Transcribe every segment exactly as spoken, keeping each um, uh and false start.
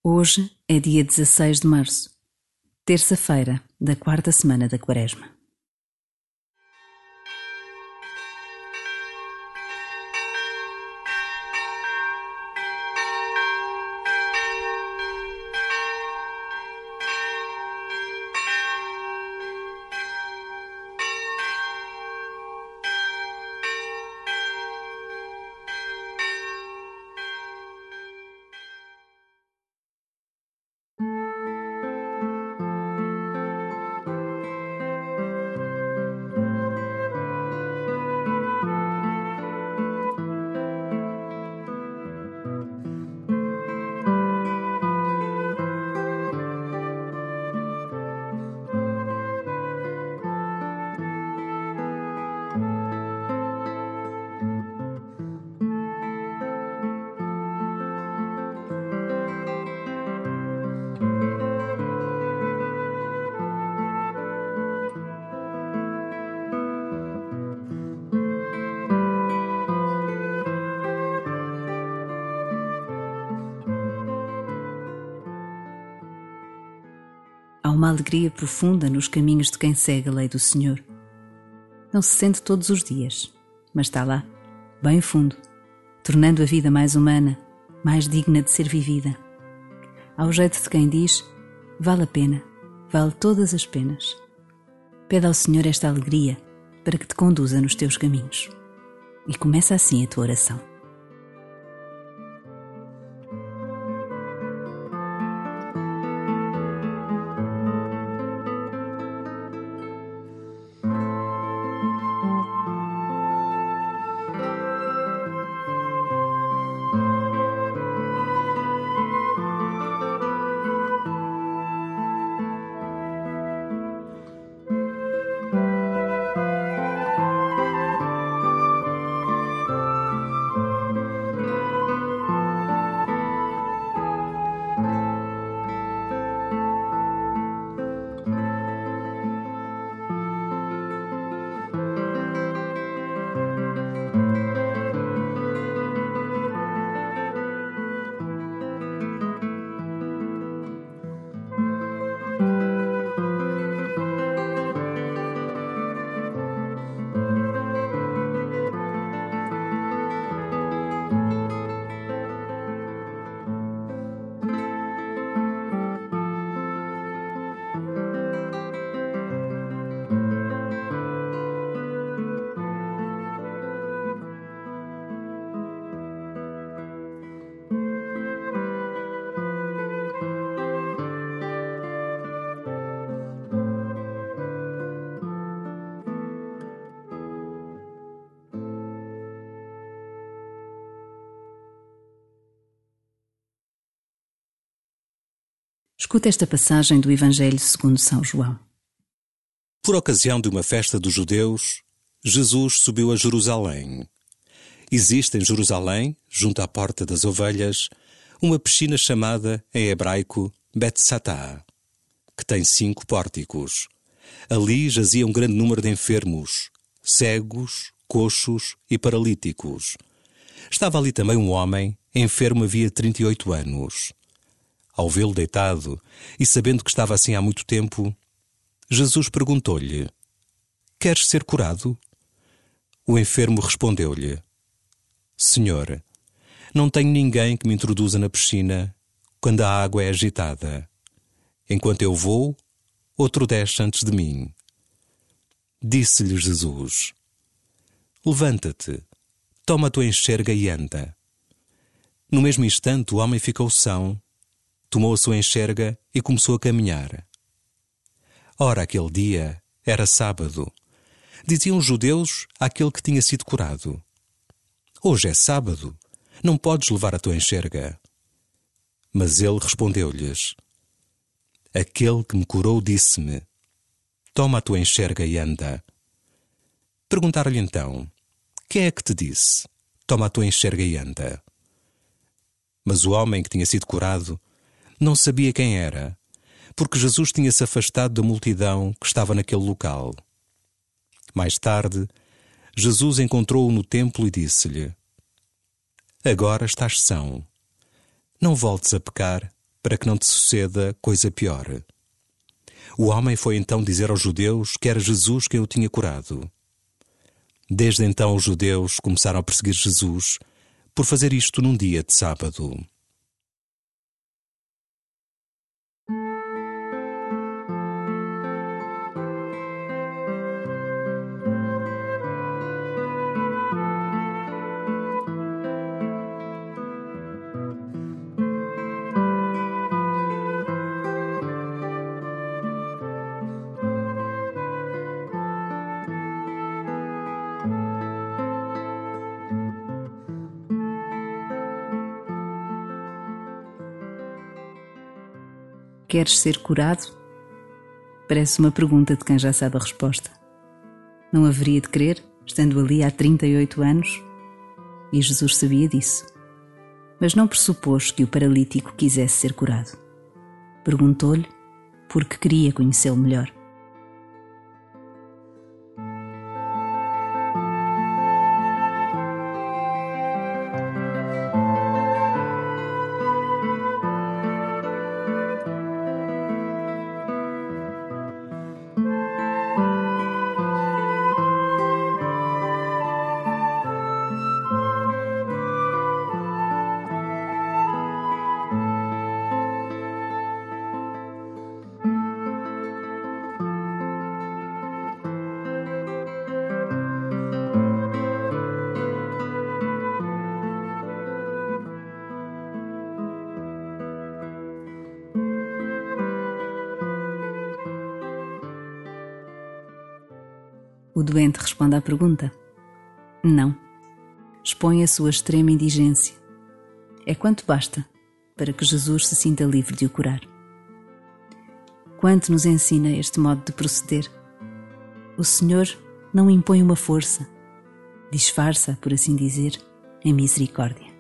Hoje é dia dezasseis de março, terça-feira da quarta semana da Quaresma. Há uma alegria profunda nos caminhos de quem segue a lei do Senhor. Não se sente todos os dias, mas está lá, bem fundo, tornando a vida mais humana, mais digna de ser vivida. Ao jeito de quem diz, vale a pena, vale todas as penas. Pede ao Senhor esta alegria para que te conduza nos teus caminhos. E começa assim a tua oração. Escuta esta passagem do Evangelho segundo São João. Por ocasião de uma festa dos judeus, Jesus subiu a Jerusalém. Existe em Jerusalém, junto à Porta das Ovelhas, uma piscina chamada, em hebraico, Bet-Satá, que tem cinco pórticos. Ali jazia um grande número de enfermos, cegos, coxos e paralíticos. Estava ali também um homem, enfermo havia trinta e oito anos. Ao vê-lo deitado e sabendo que estava assim há muito tempo, Jesus perguntou-lhe: Queres ser curado? O enfermo respondeu-lhe: Senhor, não tenho ninguém que me introduza na piscina quando a água é agitada. Enquanto eu vou, outro desce antes de mim. Disse-lhe Jesus: Levanta-te, toma a tua enxerga e anda. No mesmo instante o homem ficou são, tomou a sua enxerga e começou a caminhar. Ora, aquele dia era sábado. Diziam os judeus àquele que tinha sido curado: Hoje é sábado, não podes levar a tua enxerga. Mas ele respondeu-lhes: Aquele que me curou disse-me: Toma a tua enxerga e anda. Perguntaram-lhe então: Quem é que te disse? Toma a tua enxerga e anda. Mas o homem que tinha sido curado não sabia quem era, porque Jesus tinha-se afastado da multidão que estava naquele local. Mais tarde, Jesus encontrou-o no templo e disse-lhe: Agora estás são. Não voltes a pecar, para que não te suceda coisa pior. O homem foi então dizer aos judeus que era Jesus quem o tinha curado. Desde então os judeus começaram a perseguir Jesus por fazer isto num dia de sábado. Queres ser curado? Parece uma pergunta de quem já sabe a resposta. Não haveria de crer, estando ali há trinta e oito anos? E Jesus sabia disso. Mas não pressupôs que o paralítico quisesse ser curado. Perguntou-lhe porque queria conhecê-lo melhor. O doente responde à pergunta: não. Expõe a sua extrema indigência. É quanto basta para que Jesus se sinta livre de o curar. Quanto nos ensina este modo de proceder? O Senhor não impõe uma força, disfarça, por assim dizer, em misericórdia.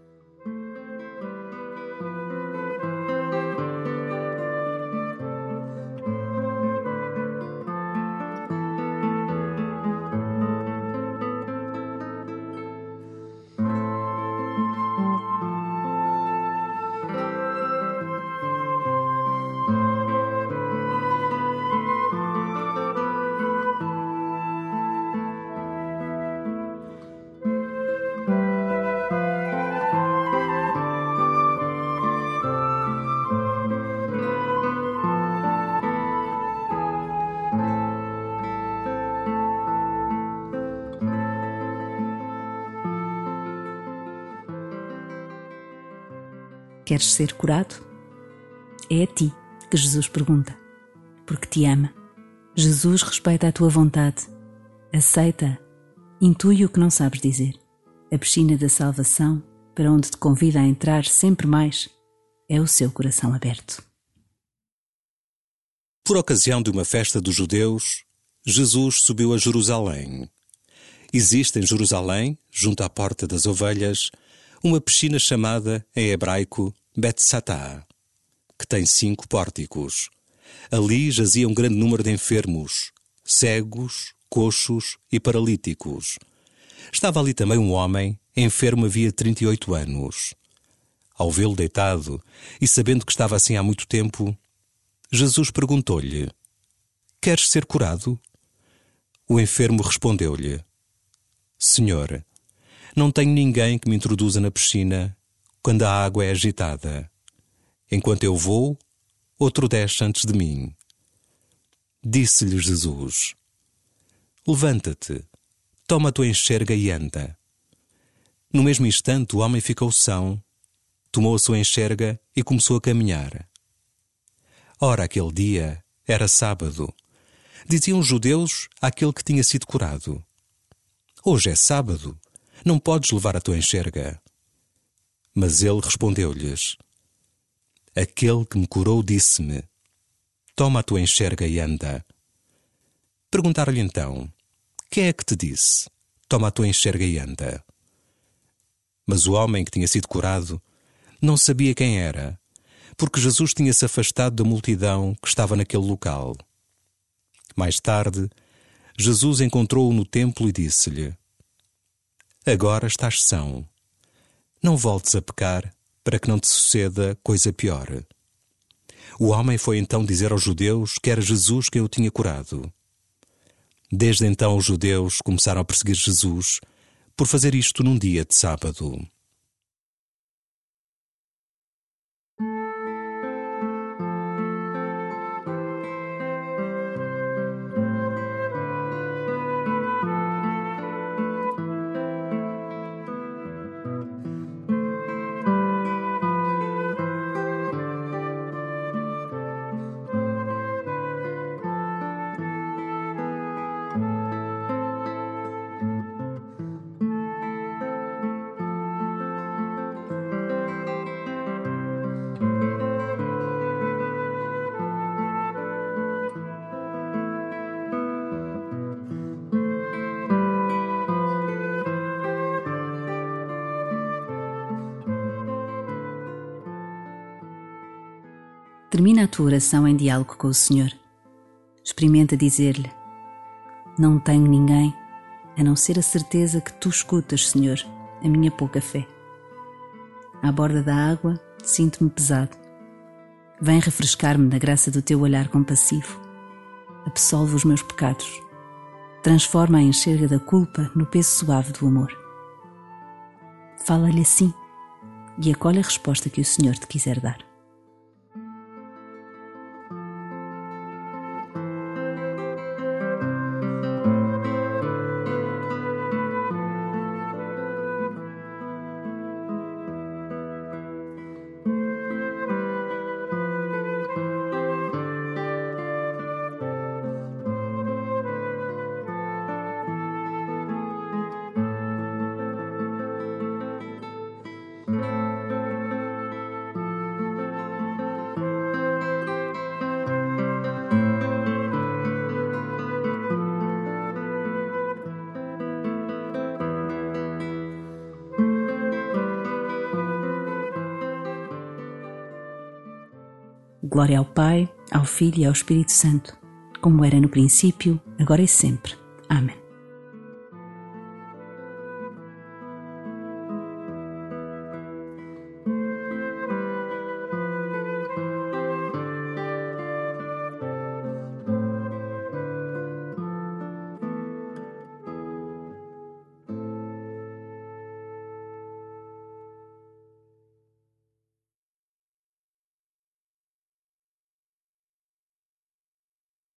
Queres ser curado? É a ti que Jesus pergunta, porque te ama. Jesus respeita a tua vontade, aceita, intui o que não sabes dizer. A piscina da salvação, para onde te convida a entrar sempre mais, é o seu coração aberto. Por ocasião de uma festa dos judeus, Jesus subiu a Jerusalém. Existe em Jerusalém, junto à Porta das Ovelhas, uma piscina chamada, em hebraico, Betsatá, que tem cinco pórticos. Ali jazia um grande número de enfermos, cegos, coxos e paralíticos. Estava ali também um homem, enfermo havia trinta e oito anos. Ao vê-lo deitado e sabendo que estava assim há muito tempo, Jesus perguntou-lhe: queres ser curado? O enfermo respondeu-lhe: Senhor, não tenho ninguém que me introduza na piscina quando a água é agitada. Enquanto eu vou, outro desce antes de mim. Disse-lhe Jesus: levanta-te, toma a tua enxerga e anda. No mesmo instante o homem ficou são, tomou a sua enxerga e começou a caminhar. Ora, aquele dia era sábado. Diziam os judeus àquele que tinha sido curado: hoje é sábado, não podes levar a tua enxerga. Mas ele respondeu-lhes: aquele que me curou disse-me: toma a tua enxerga e anda. Perguntaram-lhe então: quem é que te disse: toma a tua enxerga e anda? Mas o homem que tinha sido curado não sabia quem era, porque Jesus tinha-se afastado da multidão que estava naquele local. Mais tarde, Jesus encontrou-o no templo e disse-lhe: agora estás são. Não voltes a pecar, para que não te suceda coisa pior. O homem foi então dizer aos judeus que era Jesus quem o tinha curado. Desde então os judeus começaram a perseguir Jesus por fazer isto num dia de sábado. Termina a tua oração em diálogo com o Senhor. Experimenta dizer-lhe: não tenho ninguém a não ser a certeza que tu escutas, Senhor, a minha pouca fé. À borda da água, sinto-me pesado. Vem refrescar-me na graça do teu olhar compassivo. Absolve os meus pecados. Transforma a enxerga da culpa no peso suave do amor. Fala-lhe assim e acolhe a resposta que o Senhor te quiser dar. Glória ao Pai, ao Filho e ao Espírito Santo, como era no princípio, agora e sempre. Amém.